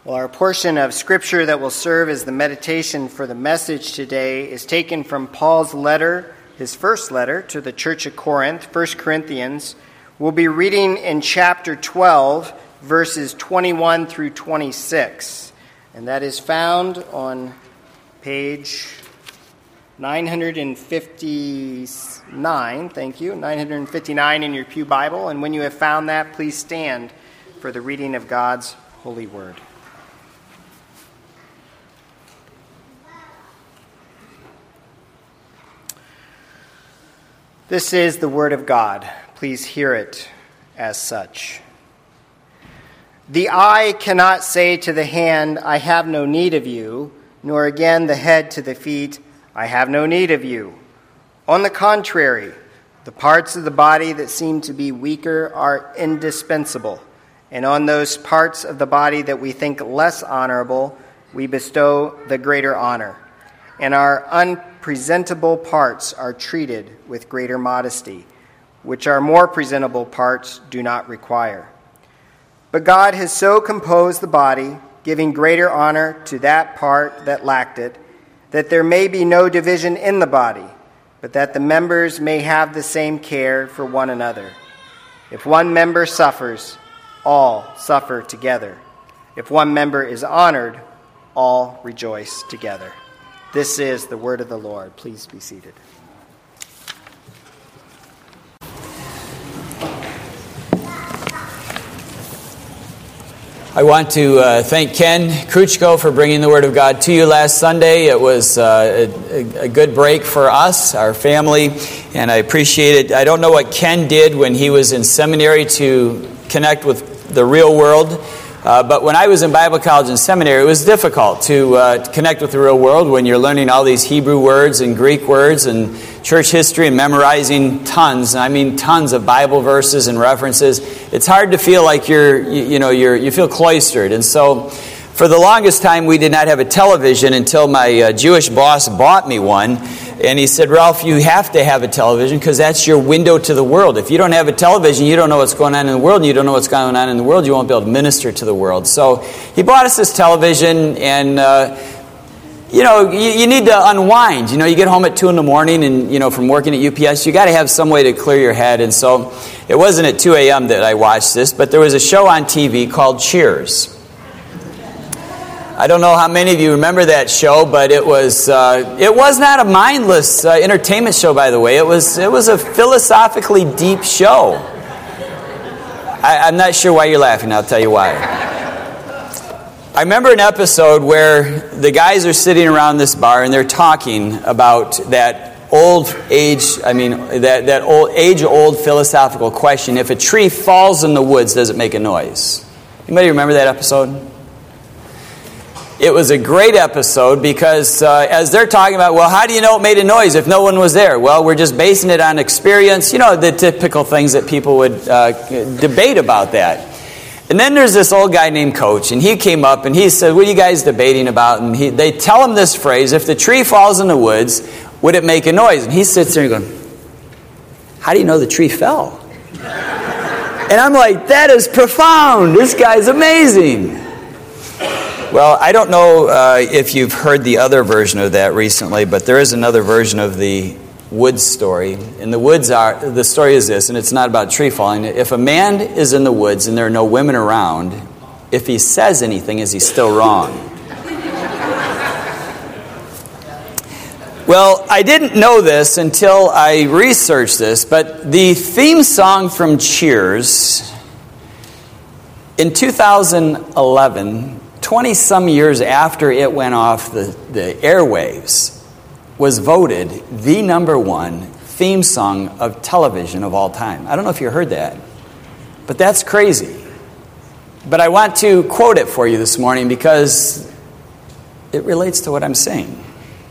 Well, our portion of Scripture that will serve as the meditation for the message today is taken from Paul's letter, his first letter to the church of Corinth, 1 Corinthians. We'll be reading in chapter 12, verses 21 through 26. And that is found on page 959, 959 in your pew Bible. And when you have found that, please stand for the reading of God's holy word. This is the word of God. Please hear it as such. The eye cannot say to the hand, I have no need of you, nor again the head to the feet, I have no need of you. On the contrary, the parts of the body that seem to be weaker are indispensable, and on those parts of the body that we think less honorable, we bestow the greater honor. And our unpresentable parts are treated with greater modesty, which our more presentable parts do not require. But God has so composed the body, giving greater honor to that part that lacked it, that there may be no division in the body, but that the members may have the same care for one another. If one member suffers, all suffer together. If one member is honored, all rejoice together. This is the word of the Lord. Please be seated. I want to thank Ken Kruchko for bringing the Word of God to you last Sunday. It was a good break for us, our family, and I appreciate it. I don't know what Ken did when he was in seminary to connect with the real world, but when I was in Bible college and seminary, it was difficult to connect with the real world when you're learning all these Hebrew words and Greek words and church history and memorizing tons of Bible verses and references. It's hard to feel like you feel cloistered. And so for the longest time we did not have a television until my Jewish boss bought me one. And he said, Ralph, you have to have a television because that's your window to the world. If you don't have a television, you don't know what's going on in the world, and you don't know what's going on in the world, you won't be able to minister to the world. So he bought us this television, and you need to unwind. You get home at 2 a.m. and, from working at UPS, you got to have some way to clear your head. And so it wasn't at 2 a.m. that I watched this, but there was a show on TV called Cheers. I don't know how many of you remember that show, but it was not a mindless entertainment show, by the way. It was a philosophically deep show. I'm not sure why you're laughing. I'll tell you why. I remember an episode where the guys are sitting around this bar and they're talking about that age-old philosophical question: if a tree falls in the woods, does it make a noise? Anybody remember that episode? It was a great episode because as they're talking about, well, how do you know it made a noise if no one was there? Well, we're just basing it on experience, the typical things that people would debate about that. And then there's this old guy named Coach, and he came up and he said, what are you guys debating about? And they tell him this phrase: if the tree falls in the woods, would it make a noise? And he sits there and goes, how do you know the tree fell? And I'm like, that is profound. This guy's amazing. Well, I don't know if you've heard the other version of that recently, but there is another version of the woods story. And the story is this, and it's not about tree falling. If a man is in the woods and there are no women around, if he says anything, is he still wrong? Well, I didn't know this until I researched this, but the theme song from Cheers in 2011, 20-some years after it went off the airwaves, was voted the #1 theme song of television of all time. I don't know if you heard that, but that's crazy. But I want to quote it for you this morning because it relates to what I'm saying.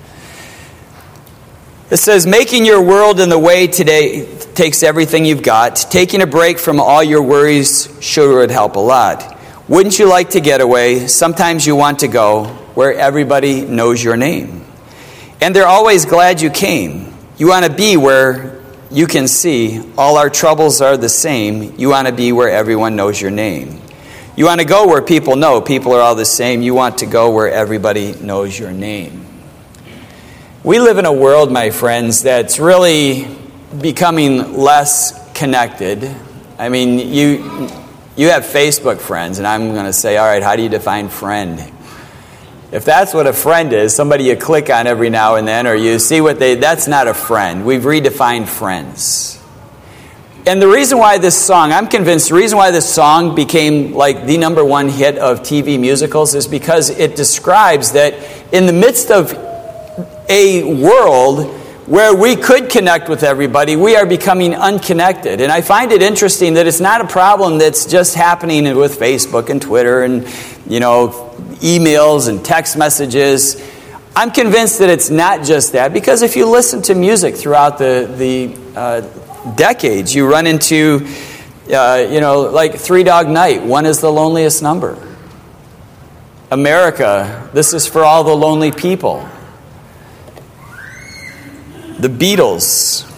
It says, making your world in the way today takes everything you've got. Taking a break from all your worries sure would help a lot. Wouldn't you like to get away? Sometimes you want to go where everybody knows your name. And they're always glad you came. You want to be where you can see all our troubles are the same. You want to be where everyone knows your name. You want to go where people know people are all the same. You want to go where everybody knows your name. We live in a world, my friends, that's really becoming less connected. I mean, you have Facebook friends, and I'm going to say, all right, how do you define friend? If that's what a friend is, somebody you click on every now and then, or you see that's not a friend. We've redefined friends. And the reason why this song, I'm convinced the reason why this song became like the number one hit of TV musicals is because it describes that in the midst of a world where we could connect with everybody, we are becoming unconnected. And I find it interesting that it's not a problem that's just happening with Facebook and Twitter and, emails and text messages. I'm convinced that it's not just that, because if you listen to music throughout the decades, you run into, like Three Dog Night, One is the Loneliest Number. America, This is for All the Lonely People. The Beatles.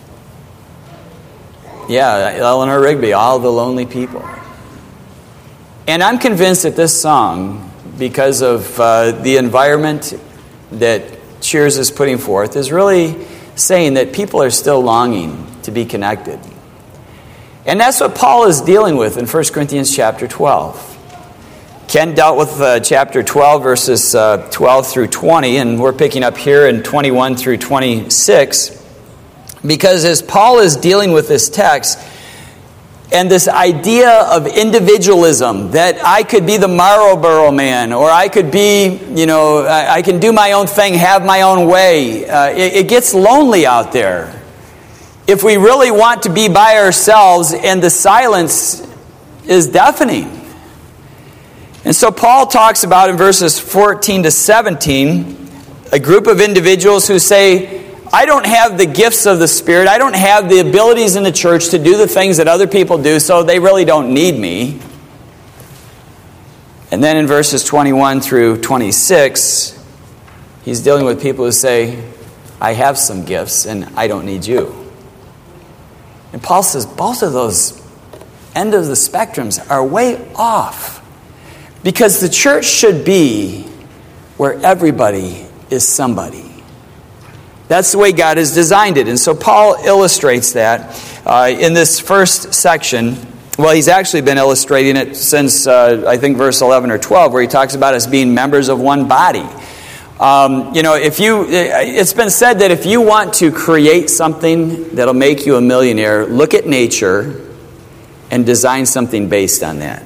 Yeah, Eleanor Rigby, All the Lonely People. And I'm convinced that this song, because of the environment that Cheers is putting forth, is really saying that people are still longing to be connected. And that's what Paul is dealing with in 1 Corinthians chapter 12. Ken dealt with chapter 12, verses 12 through 20, and we're picking up here in 21 through 26, because as Paul is dealing with this text, and this idea of individualism, that I could be the Marlboro man, or I could be, I can do my own thing, have my own way. It gets lonely out there. If we really want to be by ourselves, and the silence is deafening. And so Paul talks about in verses 14 to 17, a group of individuals who say, I don't have the gifts of the Spirit. I don't have the abilities in the church to do the things that other people do, so they really don't need me. And then in verses 21 through 26, he's dealing with people who say, I have some gifts and I don't need you. And Paul says both of those end of the spectrums are way off. Because the church should be where everybody is somebody. That's the way God has designed it. And so Paul illustrates that in this first section. Well, he's actually been illustrating it since, I think, verse 11 or 12, where he talks about us being members of one body. It's been said that if you want to create something that'll make you a millionaire, look at nature and design something based on that.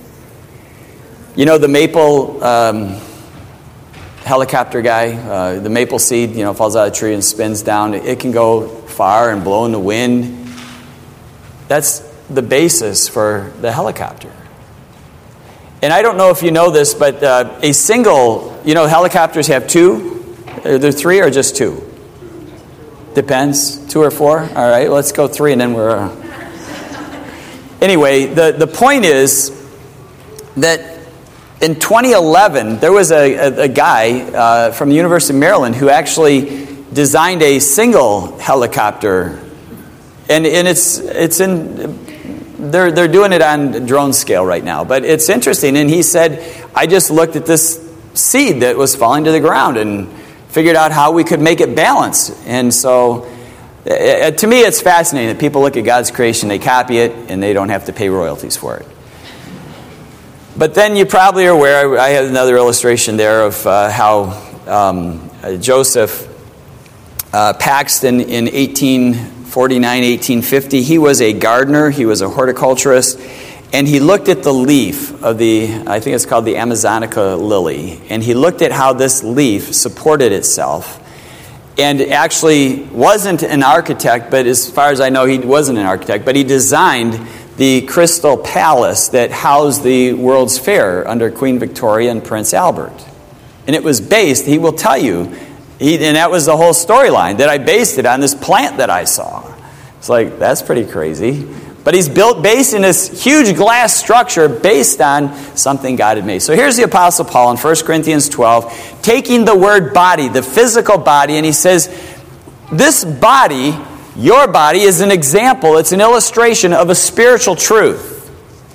The maple helicopter guy, the maple seed, falls out of a tree and spins down. It can go far and blow in the wind. That's the basis for the helicopter. And I don't know if you know this, but a single, helicopters have two. Are there three or just two? Depends. 2 or 4? All right, let's go 3 and then we're... Anyway, the point is that in 2011, there was a guy from the University of Maryland who actually designed a single helicopter, and it's in they're doing it on drone scale right now. But it's interesting, and he said, I just looked at this seed that was falling to the ground and figured out how we could make it balance. And so, to me, it's fascinating that people look at God's creation, they copy it, and they don't have to pay royalties for it. But then you probably are aware, I have another illustration there of how Joseph Paxton in 1849, 1850, he was a gardener, he was a horticulturist, and he looked at the leaf of I think it's called the Amazonica lily, and he looked at how this leaf supported itself, and actually wasn't an architect, but as far as I know, he wasn't an architect, but he designed the Crystal Palace that housed the World's Fair under Queen Victoria and Prince Albert. And it was based, he will tell you, and that was the whole storyline, that I based it on this plant that I saw. It's like, that's pretty crazy. But he's based in this huge glass structure based on something God had made. So here's the Apostle Paul in 1 Corinthians 12, taking the word body, the physical body, and he says, this body, your body, is an example, it's an illustration of a spiritual truth.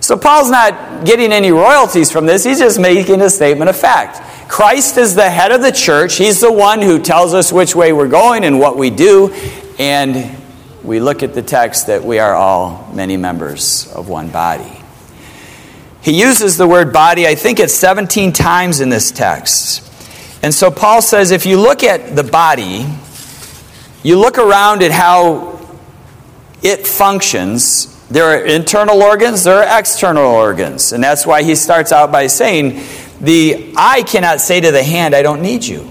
So Paul's not getting any royalties from this. He's just making a statement of fact. Christ is the head of the church. He's the one who tells us which way we're going and what we do. And we look at the text that we are all many members of one body. He uses the word body, I think it's 17 times in this text. And so Paul says if you look at the body, you look around at how it functions. There are internal organs, there are external organs. And that's why he starts out by saying, the eye cannot say to the hand, I don't need you.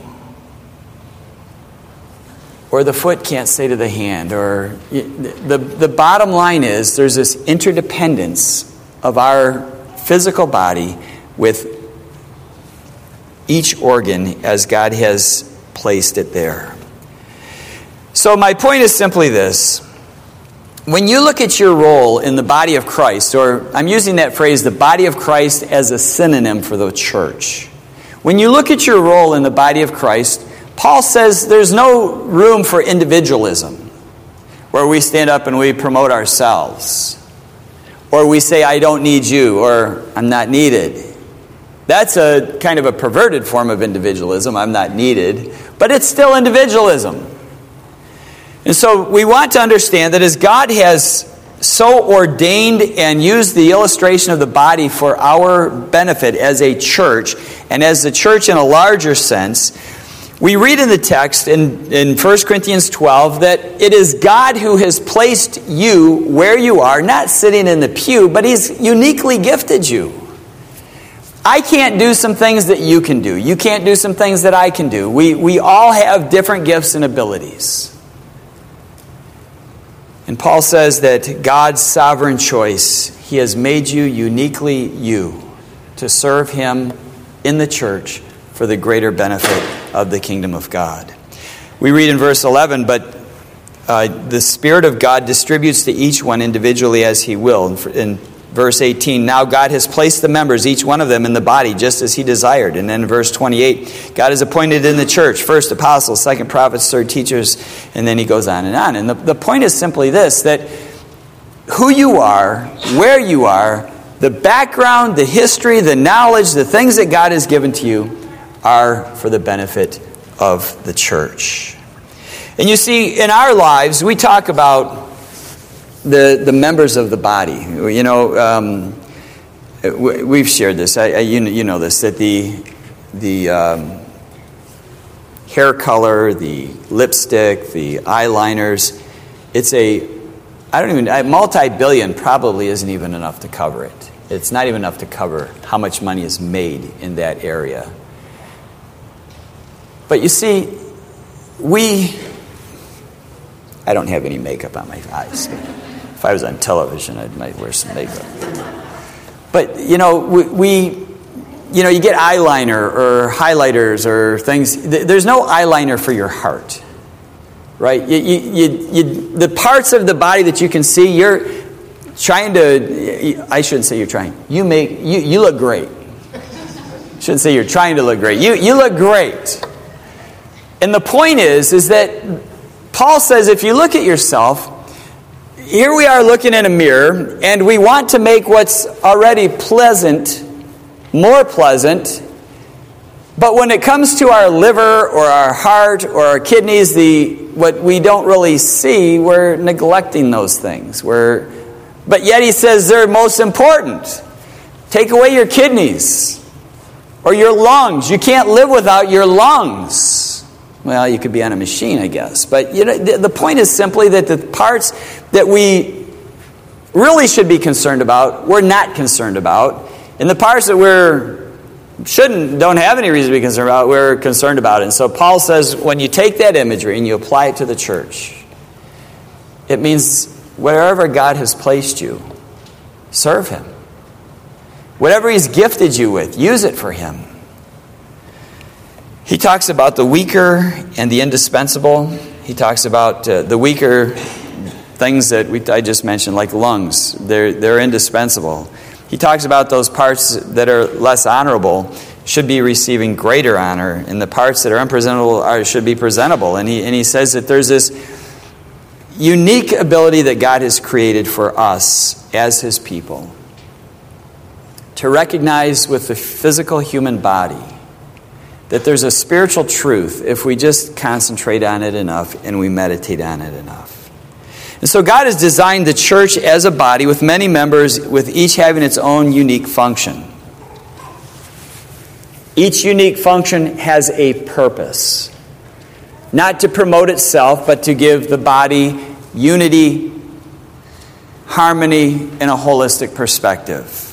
Or the foot can't say to the hand. Or the bottom line is there's this interdependence of our physical body with each organ as God has placed it there. So my point is simply this. When you look at your role in the body of Christ, or I'm using that phrase, the body of Christ, as a synonym for the church. When you look at your role in the body of Christ, Paul says there's no room for individualism, where we stand up and we promote ourselves. Or we say, I don't need you, or I'm not needed. That's a kind of a perverted form of individualism, I'm not needed. But it's still individualism. And so we want to understand that as God has so ordained and used the illustration of the body for our benefit as a church, and as the church in a larger sense, we read in the text in 1 Corinthians 12 that it is God who has placed you where you are, not sitting in the pew, but He's uniquely gifted you. I can't do some things that you can do. You can't do some things that I can do. We all have different gifts and abilities. And Paul says that God's sovereign choice, He has made you uniquely you to serve Him in the church for the greater benefit of the kingdom of God. We read in verse 11, but the Spirit of God distributes to each one individually as He will. In verse 18, now God has placed the members, each one of them, in the body just as He desired. And then in verse 28, God has appointed in the church first apostles, second prophets, third teachers, and then he goes on. And the point is simply this, that who you are, where you are, the background, the history, the knowledge, the things that God has given to you are for the benefit of the church. And you see, in our lives, we talk about the members of the body. You know, we've shared this. You know this, that the hair color, the lipstick, the eyeliners, it's multi-billion probably isn't even enough to cover it. It's not even enough to cover how much money is made in that area. But you see, I don't have any makeup on my eyes. If I was on television, I might wear some makeup. But, you know, you get eyeliner or highlighters or things. There's no eyeliner for your heart, right? The parts of the body that you can see, you're trying to, I shouldn't say you're trying. You look great. I shouldn't say you're trying to look great. You look great. And the point is that Paul says if you look at yourself, here we are looking in a mirror, and we want to make what's already pleasant more pleasant. But when it comes to our liver or our heart or our kidneys, what we don't really see, we're neglecting those things. But yet he says they're most important. Take away your kidneys or your lungs. You can't live without your lungs. Well, you could be on a machine, I guess. But the point is simply that the parts that we really should be concerned about, we're not concerned about. And the parts that don't have any reason to be concerned about, we're concerned about. And so Paul says when you take that imagery and you apply it to the church, it means wherever God has placed you, serve Him. Whatever He's gifted you with, use it for Him. He talks about the weaker and the indispensable. He talks about the weaker things that I just mentioned, like lungs. They're indispensable. He talks about those parts that are less honorable should be receiving greater honor, and the parts that are unpresentable should be presentable. And he says that there's this unique ability that God has created for us as His people to recognize with the physical human body that there's a spiritual truth if we just concentrate on it enough and we meditate on it enough. And so God has designed the church as a body with many members, with each having its own unique function. Each unique function has a purpose. Not to promote itself, but to give the body unity, harmony, and a holistic perspective.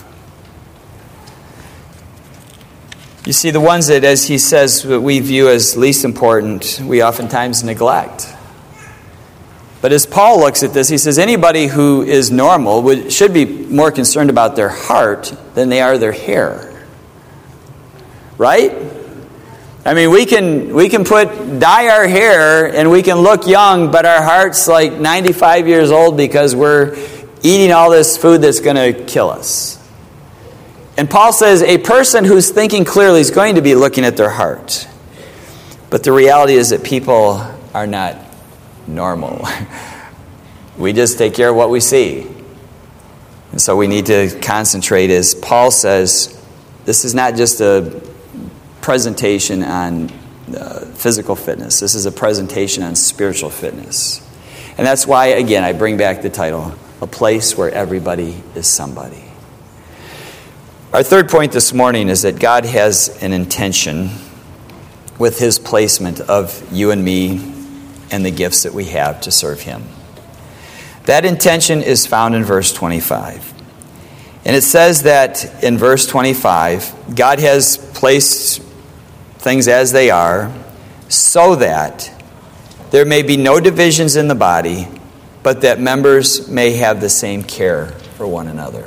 You see, the ones that, as he says, that we view as least important, we oftentimes neglect. But as Paul looks at this, he says anybody who is normal should be more concerned about their heart than they are their hair. Right? I mean, we can dye our hair and we can look young, but our heart's like 95 years old because we're eating all this food that's going to kill us. And Paul says a person who's thinking clearly is going to be looking at their heart. But the reality is that people are not normal. We just take care of what we see. And so we need to concentrate, as Paul says, this is not just a presentation on physical fitness. This is a presentation on spiritual fitness. And that's why, again, I bring back the title, A Place Where Everybody is Somebody. Our third point this morning is that God has an intention with his placement of you and me and the gifts that we have to serve him. That intention is found in verse 25. And it says that in verse 25, God has placed things as they are so that there may be no divisions in the body, but that members may have the same care for one another.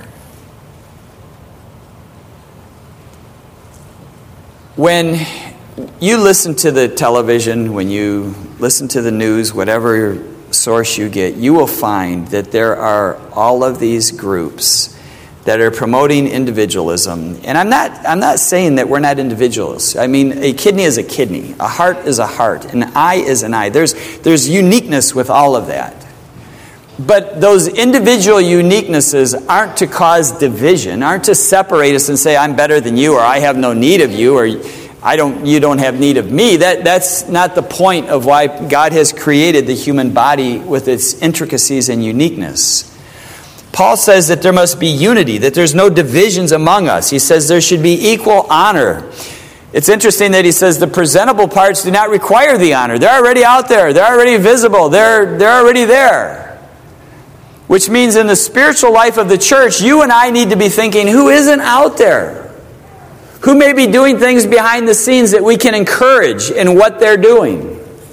When you listen to the television, when you listen to the news, whatever source you get, you will find that there are all of these groups that are promoting individualism. And I'm not saying that we're not individuals. I mean, a kidney is a kidney. A heart is a heart. An eye is an eye. There's uniqueness with all of that. But those individual uniquenesses aren't to cause division, aren't to separate us and say, I'm better than you, or I have no need of you, or you don't have need of me. That's not the point of why God has created the human body with its intricacies and uniqueness. Paul says that there must be unity, that there's no divisions among us. He says there should be equal honor. It's interesting that he says the presentable parts do not require the honor. They're already out there. They're already visible. They're already there. Which means in the spiritual life of the church, you and I need to be thinking, who isn't out there? Who may be doing things behind the scenes that we can encourage in what they're doing?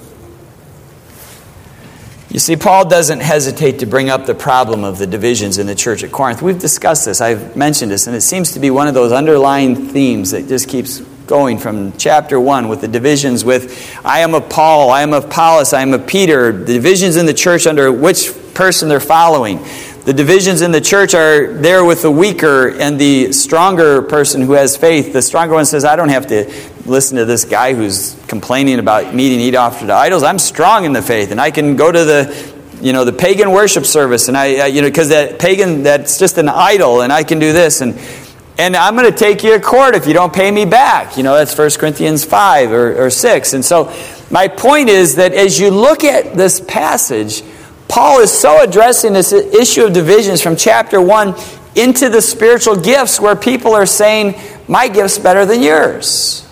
You see, Paul doesn't hesitate to bring up the problem of the divisions in the church at Corinth. We've discussed this. I've mentioned this, and it seems to be one of those underlying themes that just keeps going from chapter 1 with the divisions with, I am of Paul, I am of Apollos, I am of Peter. The divisions in the church under which person they're following. The divisions in the church are there with the weaker and the stronger person who has faith. The stronger one says, I don't have to listen to this guy who's complaining about meat and eat offered to idols. I'm strong in the faith, and I can go to the pagan worship service, and because that pagan, that's just an idol, and I can do this, and I'm going to take you to court if you don't pay me back. That's 1 Corinthians 5 or 6. And so my point is that as you look at this passage, Paul is so addressing this issue of divisions from chapter 1 into the spiritual gifts where people are saying, my gift's better than yours.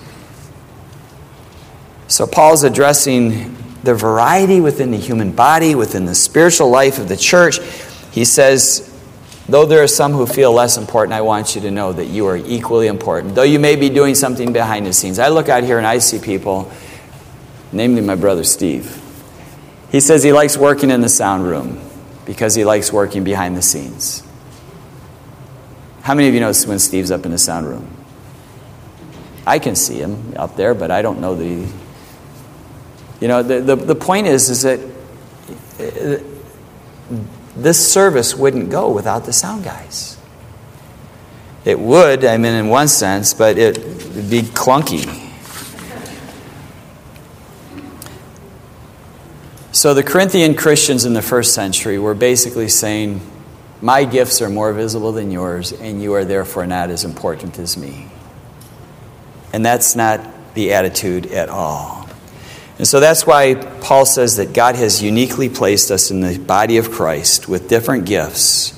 So Paul's addressing the variety within the human body, within the spiritual life of the church. He says, though there are some who feel less important, I want you to know that you are equally important. Though you may be doing something behind the scenes. I look out here and I see people, namely my brother Steve. He says he likes working in the sound room because he likes working behind the scenes. How many of you know when Steve's up in the sound room? I can see him up there, but I don't know that he... the point is that this service wouldn't go without the sound guys. It would, in one sense, but it would be clunky. So the Corinthian Christians in the first century were basically saying, My gifts are more visible than yours, and you are therefore not as important as me. And that's not the attitude at all. And so that's why Paul says that God has uniquely placed us in the body of Christ with different gifts.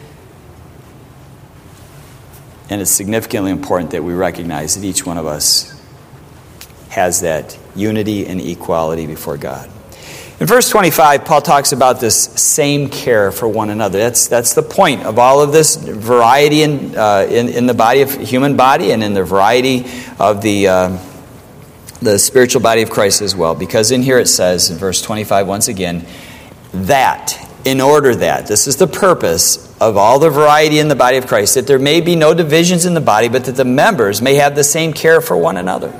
And it's significantly important that we recognize that each one of us has that unity and equality before God. In verse 25, Paul talks about this same care for one another. That's the point of all of this variety in the body of human body, and in the variety of the spiritual body of Christ as well. Because in here it says in verse 25 once again, that, in order that, this is the purpose of all the variety in the body of Christ, that there may be no divisions in the body, but that the members may have the same care for one another.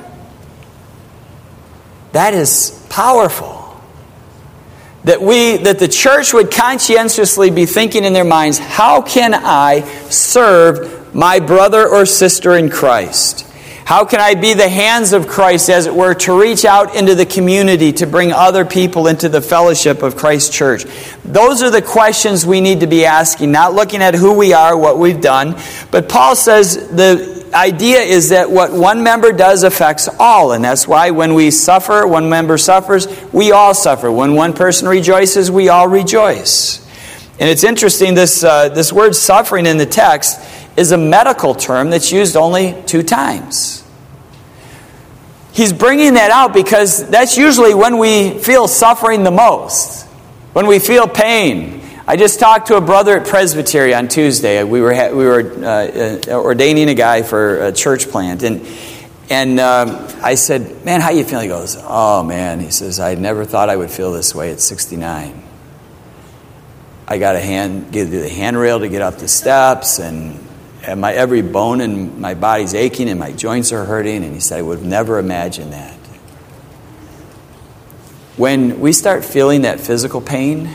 That is powerful. That the church would conscientiously be thinking in their minds, how can I serve my brother or sister in Christ? How can I be the hands of Christ, as it were, to reach out into the community, to bring other people into the fellowship of Christ's church? Those are the questions we need to be asking, not looking at who we are, what we've done. But Paul says the idea is that what one member does affects all. And that's why when we suffer, one member suffers, we all suffer. When one person rejoices, we all rejoice. And it's interesting, this word suffering in the text is a medical term that's used only 2 times. He's bringing that out because that's usually when we feel suffering the most, when we feel pain. I just talked to a brother at Presbytery on Tuesday. We were ordaining a guy for a church plant, and I said, "Man, how you feeling?" He goes, "Oh man," he says, "I never thought I would feel this way at 69. I got to get the handrail to get up the steps, and my every bone in my body's aching, and my joints are hurting." And he said, "I would have never imagined that." When we start feeling that physical pain,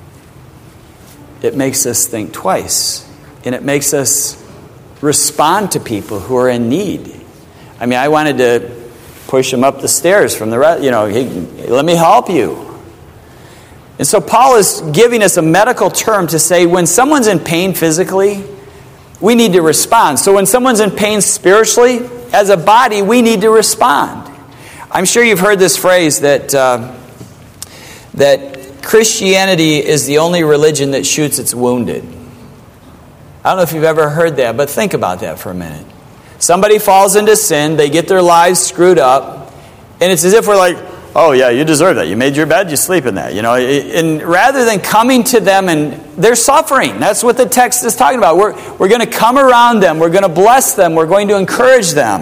it makes us think twice, and it makes us respond to people who are in need. I mean, I wanted to push him up the stairs from the rest, hey, let me help you. And so Paul is giving us a medical term to say when someone's in pain physically, we need to respond. So when someone's in pain spiritually, as a body, we need to respond. I'm sure you've heard this phrase that Christianity is the only religion that shoots its wounded. I don't know if you've ever heard that, but think about that for a minute. Somebody falls into sin, they get their lives screwed up, and it's as if we're like, "Oh yeah, you deserve that. You made your bed, you sleep in that." And rather than coming to them, and they're suffering. That's what the text is talking about. We're going to come around them. We're going to bless them. We're going to encourage them.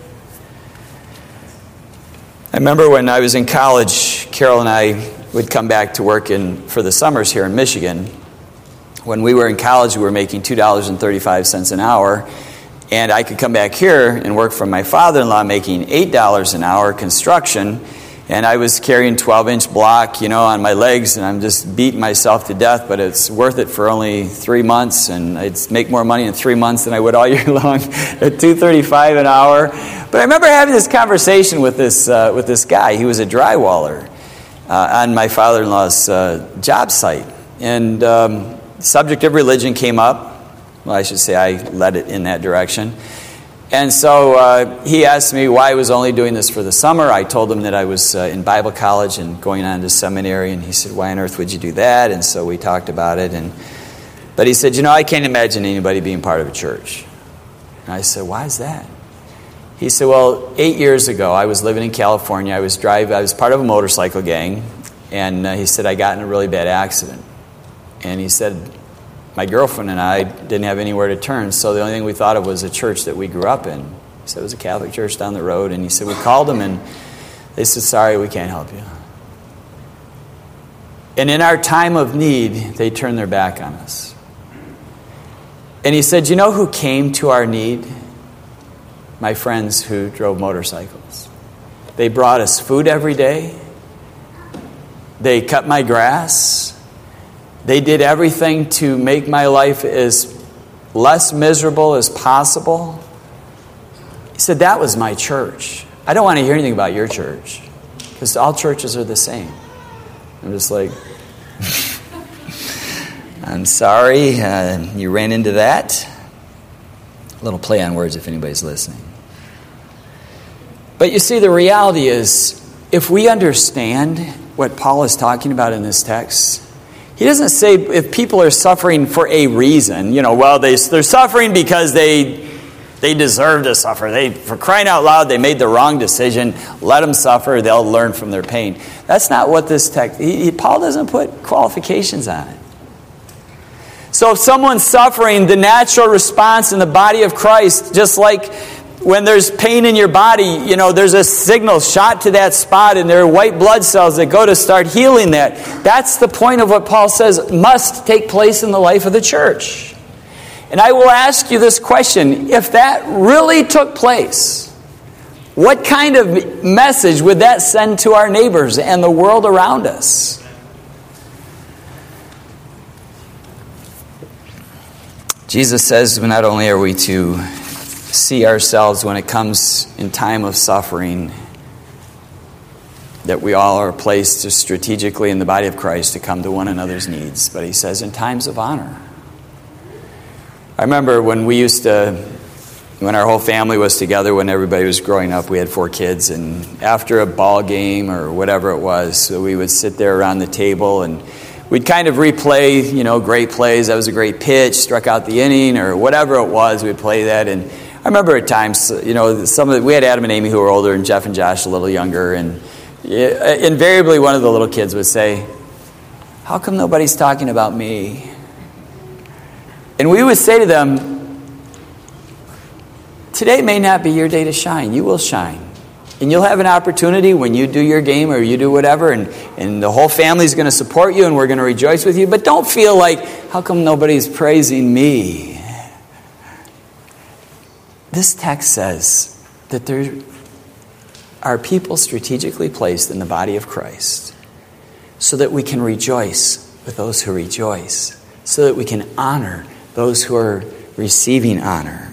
I remember when I was in college, Carol and I would come back to work for the summers here in Michigan. When we were in college, we were making $2.35 an hour. And I could come back here and work for my father-in-law making $8 an hour construction. And I was carrying 12-inch block, on my legs, and I'm just beating myself to death, but it's worth it for only 3 months, and I'd make more money in 3 months than I would all year long at $2.35 an hour. But I remember having this conversation with this guy. He was a drywaller on my father-in-law's job site. And the subject of religion came up. Well, I should say I led it in that direction. And so he asked me why I was only doing this for the summer. I told him that I was in Bible college and going on to seminary. And he said, "Why on earth would you do that?" And so we talked about it. But he said, "I can't imagine anybody being part of a church." And I said, "Why is that?" He said, "Well, 8 years ago, I was living in California. I was part of a motorcycle gang. And he said, I got in a really bad accident. And he said, my girlfriend and I didn't have anywhere to turn, so the only thing we thought of was a church that we grew up in." He said it was a Catholic church down the road, and he said we called them, and they said, "Sorry, we can't help you." And in our time of need, they turned their back on us. And he said, "You know who came to our need? My friends who drove motorcycles. They brought us food every day. They cut my grass. They did everything to make my life as less miserable as possible." He said, "That was my church. I don't want to hear anything about your church, because all churches are the same." I'm just like, I'm sorry you ran into that. A little play on words if anybody's listening. But you see, the reality is, if we understand what Paul is talking about in this text, he doesn't say if people are suffering for a reason, they're suffering because they deserve to suffer. For crying out loud, they made the wrong decision. Let them suffer. They'll learn from their pain. That's not what this text... Paul doesn't put qualifications on it. So if someone's suffering, the natural response in the body of Christ, just like when there's pain in your body, there's a signal shot to that spot and there are white blood cells that go to start healing that. That's the point of what Paul says must take place in the life of the church. And I will ask you this question. If that really took place, what kind of message would that send to our neighbors and the world around us? Jesus says not only are we to see ourselves when it comes in time of suffering, that we all are placed strategically in the body of Christ to come to one another's needs, but he says in times of honor. I remember when our whole family was together, when everybody was growing up, we had 4 kids, and after a ball game or whatever it was, so we would sit there around the table and we'd kind of replay, great plays. That was a great pitch, struck out the inning, or whatever it was. We'd play that, and I remember at times, we had Adam and Amy who were older, and Jeff and Josh a little younger, and invariably one of the little kids would say, "How come nobody's talking about me?" And we would say to them, "Today may not be your day to shine. You will shine. And you'll have an opportunity when you do your game or you do whatever, and the whole family's going to support you and we're going to rejoice with you. But don't feel like, how come nobody's praising me?" This text says that there are people strategically placed in the body of Christ so that we can rejoice with those who rejoice, so that we can honor those who are receiving honor.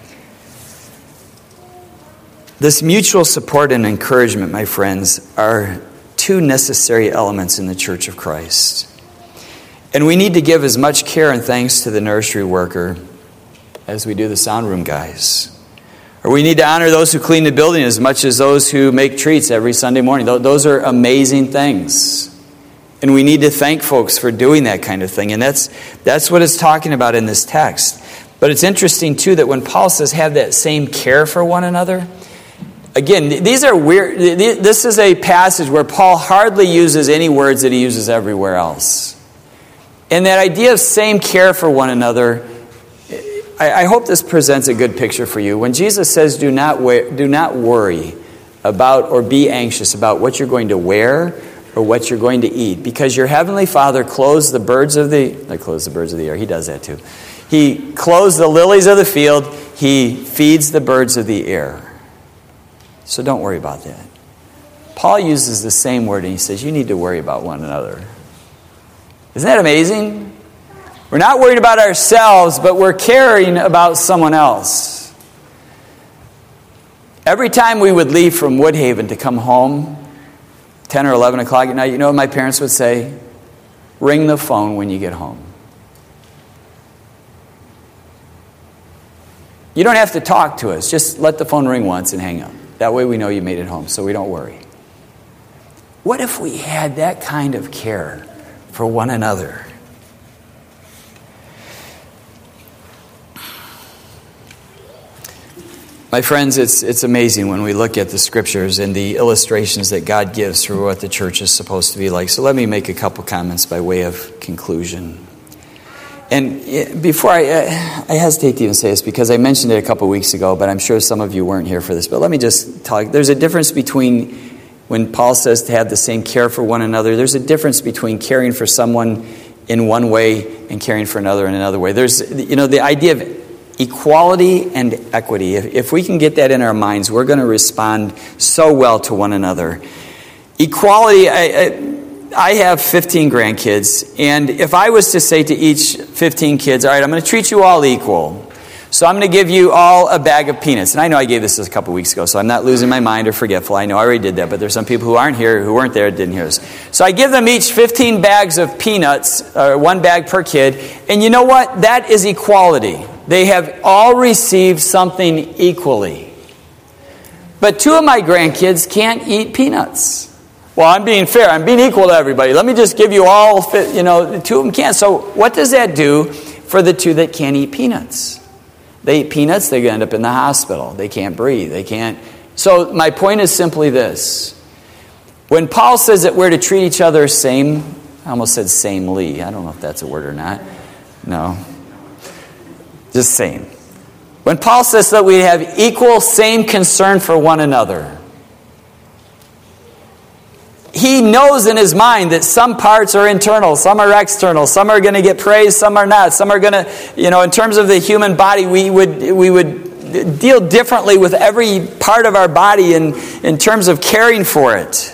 This mutual support and encouragement, my friends, are 2 necessary elements in the Church of Christ. And we need to give as much care and thanks to the nursery worker as we do the sound room guys. Or we need to honor those who clean the building as much as those who make treats every Sunday morning. Those are amazing things. And we need to thank folks for doing that kind of thing. And that's what it's talking about in this text. But it's interesting, too, that when Paul says have that same care for one another, again, these are weird. This is a passage where Paul hardly uses any words that he uses everywhere else. And that idea of same care for one another, I hope this presents a good picture for you. When Jesus says do not worry about or be anxious about what you're going to wear or what you're going to eat, because your heavenly Father clothes the birds of the air. He does that too. He clothes the lilies of the field. He feeds the birds of the air. So don't worry about that. Paul uses the same word and he says you need to worry about one another. Isn't that amazing? We're not worried about ourselves, but we're caring about someone else. Every time we would leave from Woodhaven to come home, 10 or 11 o'clock at night, you know what my parents would say? Ring the phone when you get home. You don't have to talk to us. Just let the phone ring once and hang up. That way we know you made it home, so we don't worry. What if we had that kind of care for one another? My friends, it's amazing when we look at the Scriptures and the illustrations that God gives for what the church is supposed to be like. So let me make a couple comments by way of conclusion. And before I hesitate to even say this because I mentioned it a couple weeks ago, but I'm sure some of you weren't here for this. But let me just talk. There's a difference between when Paul says to have the same care for one another. There's a difference between caring for someone in one way and caring for another in another way. There's, the idea of equality and equity. If we can get that in our minds, we're going to respond so well to one another. Equality, I have 15 grandkids, and if I was to say to each 15 kids, all right, I'm going to treat you all equal. So I'm going to give you all a bag of peanuts. And I know I gave this a couple weeks ago, so I'm not losing my mind or forgetful. I know I already did that, but there's some people who aren't here, who weren't there, didn't hear this. So I give them each 15 bags of peanuts, one bag per kid. And you know what? That is equality. They have all received something equally. But 2 of my grandkids can't eat peanuts. Well, I'm being fair. I'm being equal to everybody. Let me just give you all, 2 of them can't. So what does that do for the 2 that can't eat peanuts? They eat peanuts, they end up in the hospital. They can't breathe. They can't. So my point is simply this. When Paul says that we're to treat each other I almost said samely. I don't know if that's a word or not. No. Just same. When Paul says that we have equal, same concern for one another, he knows in his mind that some parts are internal, some are external, some are going to get praised, some are not. Some are going to, in terms of the human body, we would deal differently with every part of our body in terms of caring for it.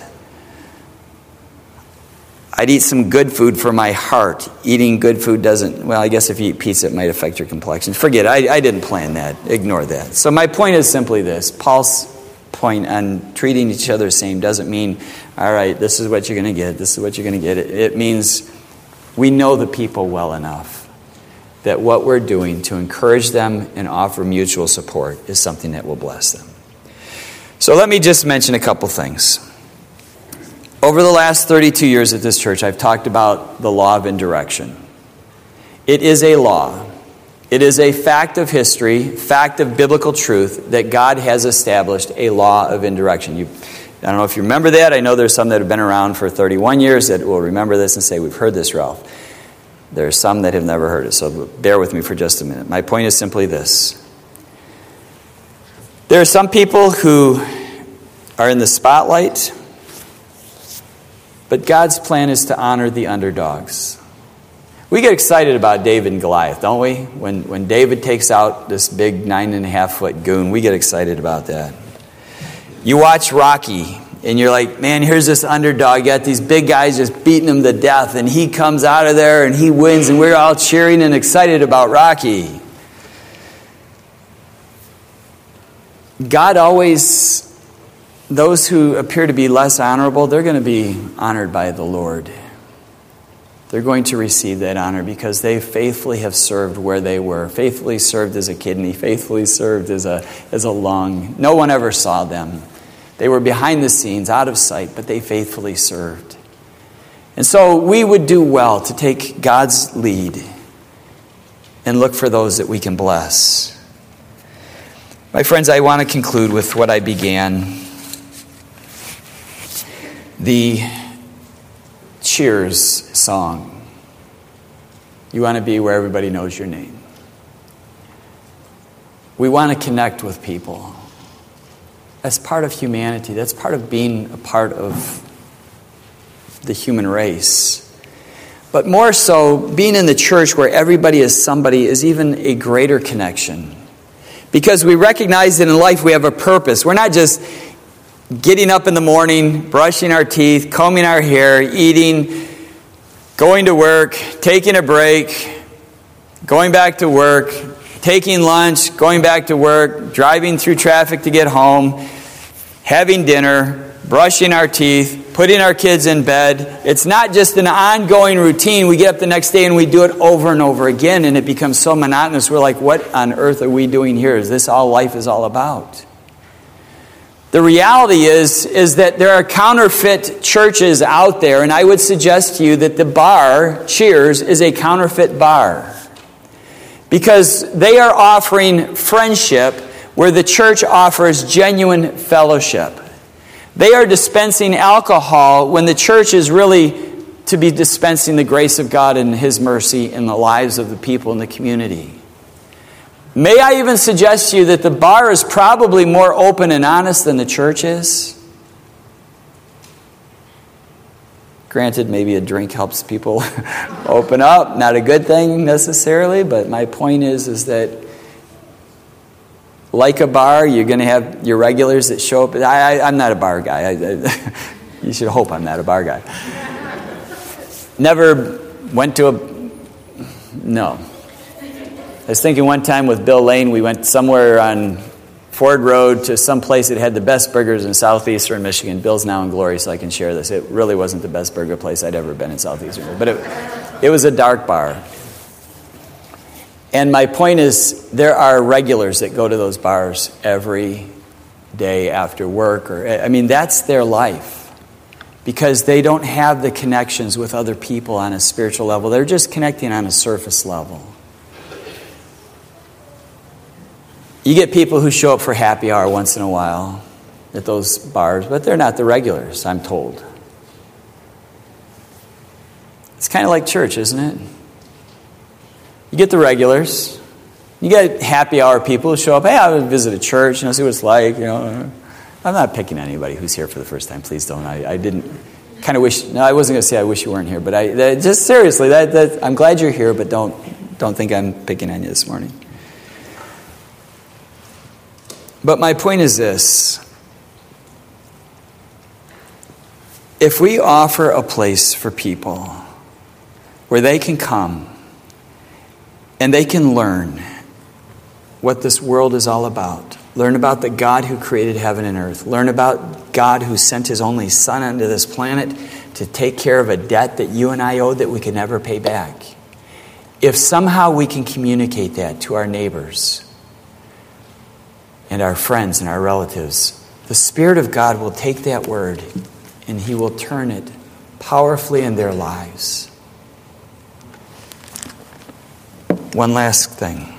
I'd eat some good food for my heart. Eating good food doesn't, well, I guess if you eat pizza, it might affect your complexion. Forget it. I didn't plan that. Ignore that. So my point is simply this. Paul's point on treating each other the same doesn't mean, all right, this is what you're going to get, this is what you're going to get. It means we know the people well enough that what we're doing to encourage them and offer mutual support is something that will bless them. So let me just mention a couple things. Over the last 32 years at this church, I've talked about the law of indirection. It is a law. It is a fact of history, fact of biblical truth, that God has established a law of indirection. I don't know if you remember that. I know there's some that have been around for 31 years that will remember this and say, we've heard this, Ralph. There are some that have never heard it, so bear with me for just a minute. My point is simply this. There are some people who are in the spotlight, but God's plan is to honor the underdogs. We get excited about David and Goliath, don't we? When David takes out this big 9.5-foot goon, we get excited about that. You watch Rocky, and you're like, man, here's this underdog. You got these big guys just beating him to death, and he comes out of there, and he wins, and we're all cheering and excited about Rocky. God always, those who appear to be less honorable, they're going to be honored by the Lord. They're going to receive that honor because they faithfully have served where they were, faithfully served as a kidney, faithfully served as a lung. No one ever saw them. They were behind the scenes, out of sight, but they faithfully served. And so we would do well to take God's lead and look for those that we can bless. My friends, I want to conclude with what I began. The Cheers song. You want to be where everybody knows your name. We want to connect with people. That's part of humanity. That's part of being a part of the human race. But more so, being in the church where everybody is somebody is even a greater connection. Because we recognize that in life we have a purpose. We're not just getting up in the morning, brushing our teeth, combing our hair, eating, going to work, taking a break, going back to work, taking lunch, going back to work, driving through traffic to get home, having dinner, brushing our teeth, putting our kids in bed. It's not just an ongoing routine. We get up the next day and we do it over and over again, and it becomes so monotonous. We're like, what on earth are we doing here? Is this all life is all about? The reality is that there are counterfeit churches out there, and I would suggest to you that the bar, Cheers, is a counterfeit bar. Because they are offering friendship where the church offers genuine fellowship. They are dispensing alcohol when the church is really to be dispensing the grace of God and His mercy in the lives of the people in the community. May I even suggest to you that the bar is probably more open and honest than the church is? Granted, maybe a drink helps people open up. Not a good thing necessarily, but my point is that like a bar, you're going to have your regulars that show up. I'm not a bar guy. You should hope I'm not a bar guy. Never went to no. I was thinking one time with Bill Lane, we went somewhere on Ford Road to some place that had the best burgers in southeastern Michigan. Bill's now in glory, so I can share this. It really wasn't the best burger place I'd ever been in southeastern, but it was a dark bar. And my point is, there are regulars that go to those bars every day after work. That's their life. Because they don't have the connections with other people on a spiritual level. They're just connecting on a surface level. You get people who show up for happy hour once in a while at those bars, but they're not the regulars, I'm told. It's kind of like church, isn't it? You get the regulars. You get happy hour people who show up, hey, I would visit a church, see what it's like, I'm not picking anybody who's here for the first time. Please don't. I didn't kind of wish, no, I wasn't going to say I wish you weren't here, but just seriously, I'm glad you're here, but don't think I'm picking on you this morning. But my point is this. If we offer a place for people where they can come and they can learn what this world is all about, learn about the God who created heaven and earth, learn about God who sent his only Son onto this planet to take care of a debt that you and I owed that we could never pay back. If somehow we can communicate that to our neighbors and our friends and our relatives, the Spirit of God will take that word and he will turn it powerfully in their lives. One last thing.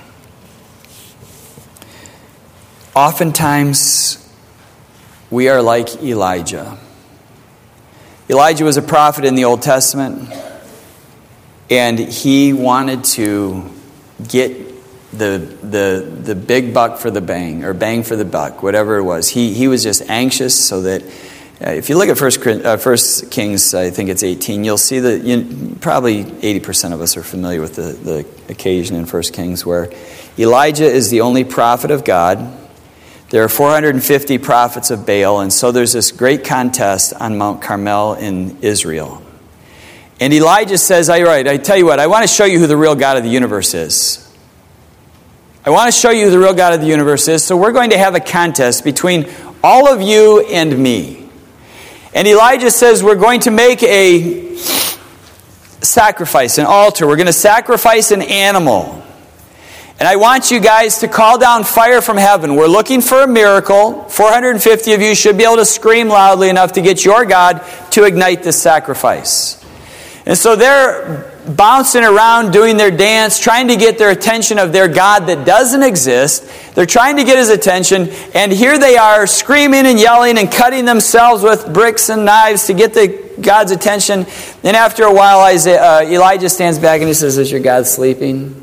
Oftentimes, we are like Elijah. Elijah was a prophet in the Old Testament, and he wanted to get the big buck for the bang, or bang for the buck, whatever it was. He was just anxious so that, if you look at 1 Kings, I think it's 18, you'll see that probably 80% of us are familiar with the occasion in 1 Kings where Elijah is the only prophet of God. There are 450 prophets of Baal, and so there's this great contest on Mount Carmel in Israel. And Elijah says, all right, I tell you what, I want to show you who the real God of the universe is. I want to show you who the real God of the universe is, so we're going to have a contest between all of you and me. And Elijah says, we're going to make a sacrifice, an altar. We're going to sacrifice an animal. And I want you guys to call down fire from heaven. We're looking for a miracle. 450 of you should be able to scream loudly enough to get your God to ignite this sacrifice. And so they're bouncing around doing their dance, trying to get their attention of their God that doesn't exist. They're trying to get his attention, and here they are screaming and yelling and cutting themselves with bricks and knives to get the God's attention. And after a while, Elijah stands back and he says, is your God sleeping?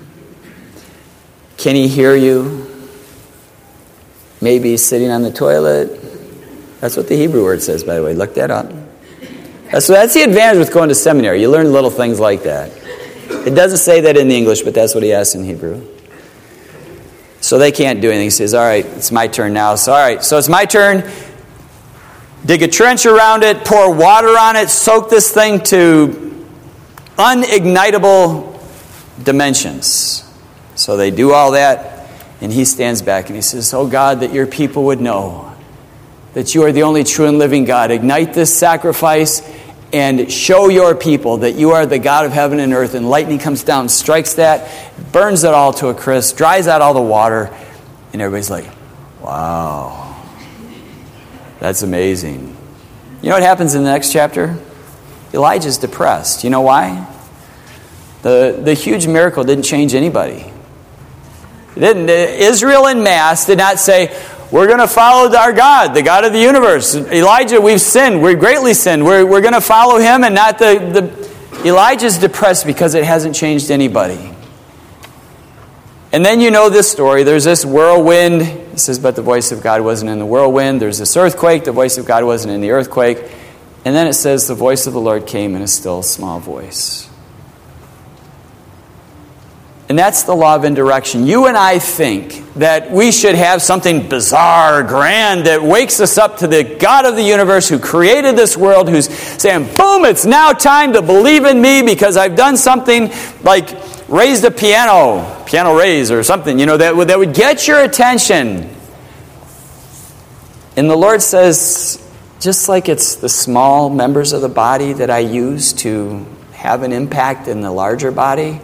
Can he hear you? Maybe he's sitting on the toilet. That's what the Hebrew word says, by the way. Look that up. So that's the advantage with going to seminary. You learn little things like that. It doesn't say that in the English, but that's what he asks in Hebrew. So they can't do anything. He says, all right, it's my turn now. So all right, so it's my turn. Dig a trench around it, pour water on it, soak this thing to unignitable dimensions. So they do all that, and he stands back and he says, oh God, that your people would know that you are the only true and living God. Ignite this sacrifice and show your people that you are the God of heaven and earth. And lightning comes down, strikes that, burns it all to a crisp, dries out all the water. And everybody's like, wow, that's amazing. You know what happens in the next chapter? Elijah's depressed. You know why? The huge miracle didn't change anybody. It didn't. Israel en masse did not say, we're going to follow our God, the God of the universe. Elijah, we've sinned. We've greatly sinned. We're going to follow him and not the... Elijah's depressed because it hasn't changed anybody. And then you know this story. There's this whirlwind. It says, but the voice of God wasn't in the whirlwind. There's this earthquake. The voice of God wasn't in the earthquake. And then it says, the voice of the Lord came in a still small voice. And that's the law of indirection. You and I think that we should have something bizarre, grand, that wakes us up to the God of the universe who created this world, who's saying, boom, it's now time to believe in me because I've done something like raised a piano raise or something, that would get your attention. And the Lord says, just like it's the small members of the body that I use to have an impact in the larger body,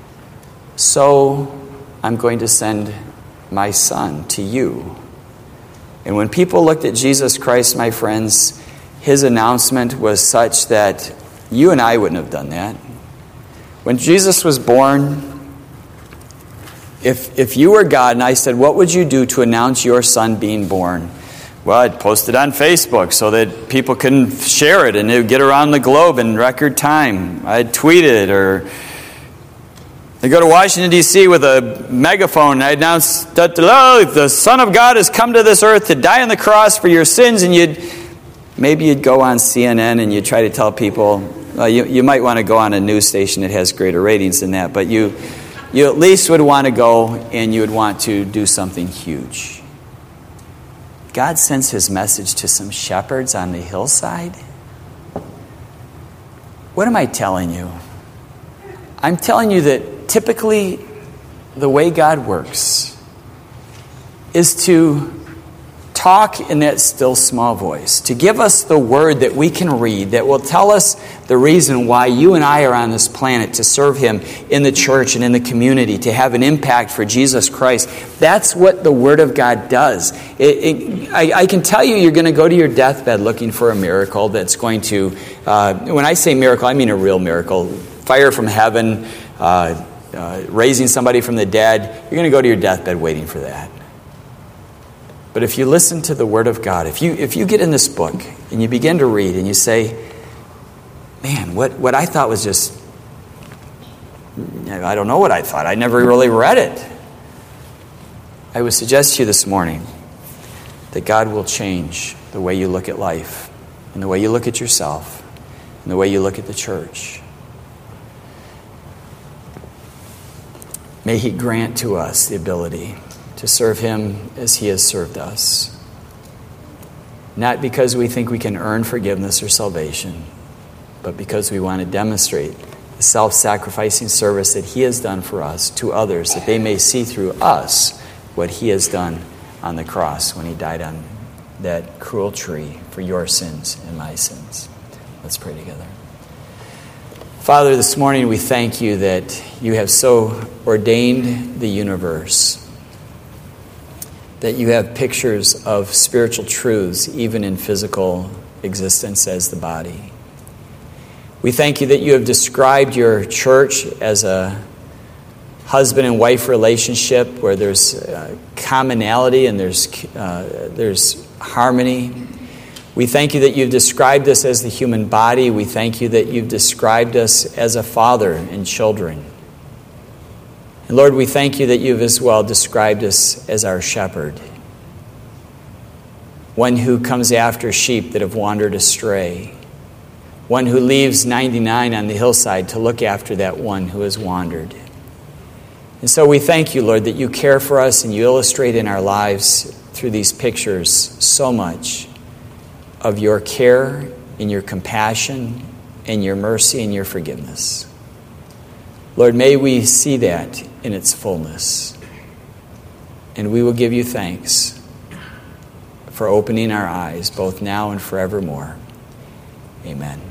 so I'm going to send my Son to you. And when people looked at Jesus Christ, my friends, his announcement was such that you and I wouldn't have done that. When Jesus was born, if you were God and I said, what would you do to announce your son being born? Well, I'd post it on Facebook so that people can share it and it would get around the globe in record time. I'd tweet it, or I'd go to Washington, D.C. with a megaphone and I'd announce that the Son of God has come to this earth to die on the cross for your sins, and maybe you'd go on CNN and you'd try to tell people, you might want to go on a news station that has greater ratings than that, but you at least would want to go and you would want to do something huge. God sends his message to some shepherds on the hillside? What am I telling you? I'm telling you that typically the way God works is to talk in that still small voice, to give us the word that we can read that will tell us the reason why you and I are on this planet, to serve him in the church and in the community, to have an impact for Jesus Christ. That's what the Word of God does. I can tell you're going to go to your deathbed looking for a miracle that's going to, when I say miracle, I mean a real miracle. Fire from heaven, raising somebody from the dead. You're going to go to your deathbed waiting for that. But if you listen to the Word of God, if you get in this book and you begin to read and you say, man, what I thought was just, I don't know what I thought. I never really read it. I would suggest to you this morning that God will change the way you look at life and the way you look at yourself and the way you look at the church. May he grant to us the ability to serve him as he has served us. Not because we think we can earn forgiveness or salvation, but because we want to demonstrate the self-sacrificing service that he has done for us to others, that they may see through us what he has done on the cross when he died on that cruel tree for your sins and my sins. Let's pray together. Father, this morning we thank you that you have so ordained the universe, that you have pictures of spiritual truths even in physical existence as the body. We thank you that you have described your church as a husband and wife relationship where there's commonality and there's harmony. We thank you that you've described us as the human body. We thank you that you've described us as a father and children. And Lord, we thank you that you've as well described us as our shepherd, one who comes after sheep that have wandered astray, one who leaves 99 on the hillside to look after that one who has wandered. And so we thank you, Lord, that you care for us and you illustrate in our lives through these pictures so much of your care and your compassion and your mercy and your forgiveness. Lord, may we see that in its fullness. And we will give you thanks for opening our eyes, both now and forevermore. Amen.